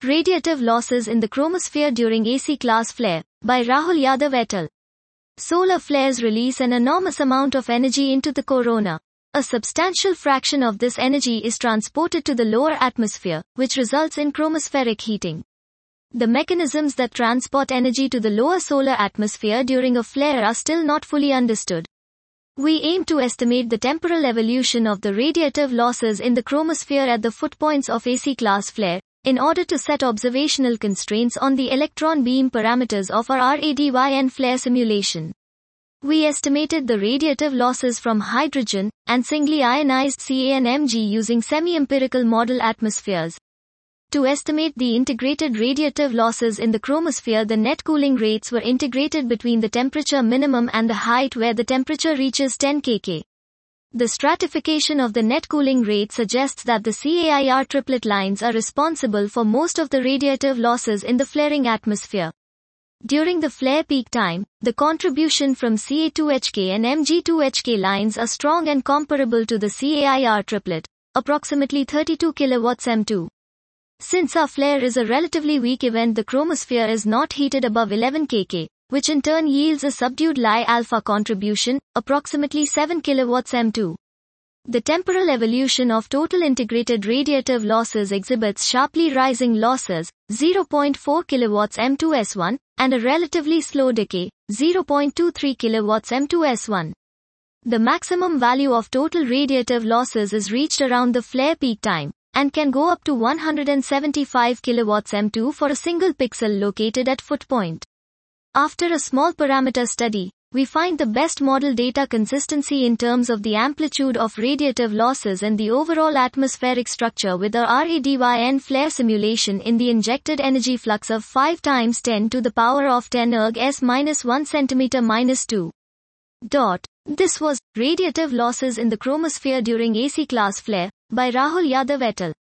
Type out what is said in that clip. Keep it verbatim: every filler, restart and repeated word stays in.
Radiative losses in the chromosphere during A C class flare, by Rahul Yadav et al. Solar flares release an enormous amount of energy into the corona. A substantial fraction of this energy is transported to the lower atmosphere, which results in chromospheric heating. The mechanisms that transport energy to the lower solar atmosphere during a flare are still not fully understood. We aim to estimate the temporal evolution of the radiative losses in the chromosphere at the footpoints of A C class flare, in order to set observational constraints on the electron beam parameters of our RADYN flare simulation. We estimated the radiative losses from hydrogen and singly ionized C A N M G using semi-empirical model atmospheres. To estimate the integrated radiative losses in the chromosphere, the net cooling rates were integrated between the temperature minimum and the height where the temperature reaches ten kilograms. The stratification of the net cooling rate suggests that the C A I R triplet lines are responsible for most of the radiative losses in the flaring atmosphere. During the flare peak time, the contribution from C A two H K and M G two H K lines are strong and comparable to the C A I R triplet, approximately thirty-two kilowatts M two. Since our flare is a relatively weak event, the chromosphere is not heated above eleven kilograms, which in turn yields a subdued Li alpha contribution, approximately seven kilowatts M two. The temporal evolution of total integrated radiative losses exhibits sharply rising losses, zero point four kilowatts M two S one, and a relatively slow decay, zero point two three kilowatts M two S one. The maximum value of total radiative losses is reached around the flare peak time, and can go up to one hundred seventy-five kilowatts M two for a single pixel located at foot point. After a small parameter study, we find the best model data consistency in terms of the amplitude of radiative losses and the overall atmospheric structure with a RADYN flare simulation in the injected energy flux of five times ten to the power of ten erg s minus one centimeter minus two. Dot. This was Radiative Losses in the Chromosphere During A C Class Flare, by Rahul Yadav et al.